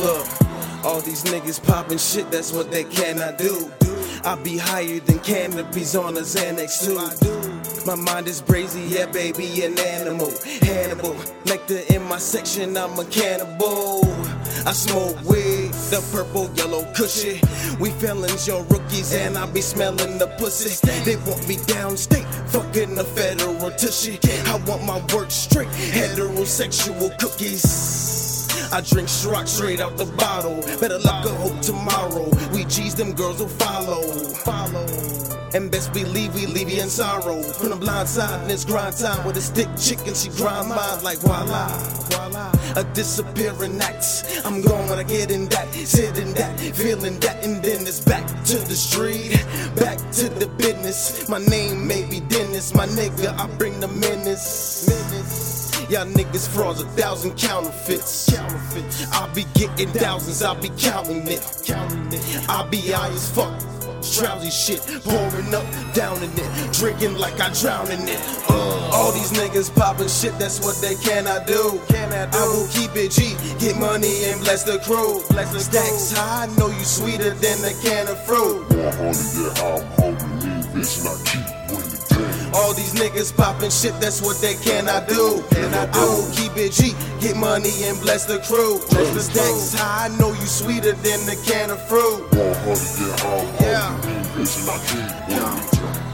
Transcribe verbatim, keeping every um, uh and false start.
Look, all these niggas poppin' shit, that's what they cannot do. I be higher than canopies on a Xanax too. My mind is brazy, yeah baby, an animal. Hannibal, nectar in my section, I'm a cannibal. I smoke weed, the purple, yellow cushy. We felons, your rookies, and I be smelling the pussy. They want me downstate, fucking a federal tushy. I want my work straight, heterosexual cookies. I drink Ciroc straight out the bottle. Better luck or hope tomorrow. We G's, them girls will follow. Follow. And best believe we leave you in sorrow. From the blind side, and it's grind time with a stick chicken. She grind mine like voila, voila. A disappearing act. I'm gonna get in that, sit in that, feeling that, and then it's back to the street, back to the business. My name may be Dennis, my nigga. I bring the menace. menace. Y'all niggas frauds, a thousand counterfeits. Counterfeits. I be getting thousands, I be counting it. Counting it. I be high as fuck. Drowsy shit, pouring up, down in it, drinking like I drown in it. Uh, all these niggas poppin' shit, that's what they cannot do. Cannot do. I will keep it G, get money and bless the crew. Bless the stacks high, I know you sweeter than a can of fruit. one hundred, yeah, I'm hungry, lean, bitch, and I keep winning. All these niggas poppin' shit, that's what they cannot do. Cannot do. I will keep it G, get money and bless the crew. Bless the stacks high, I know you sweeter than a can of fruit. one hundred, yeah, I'm hungry, Yeah. lean, bitch, and I keep winning.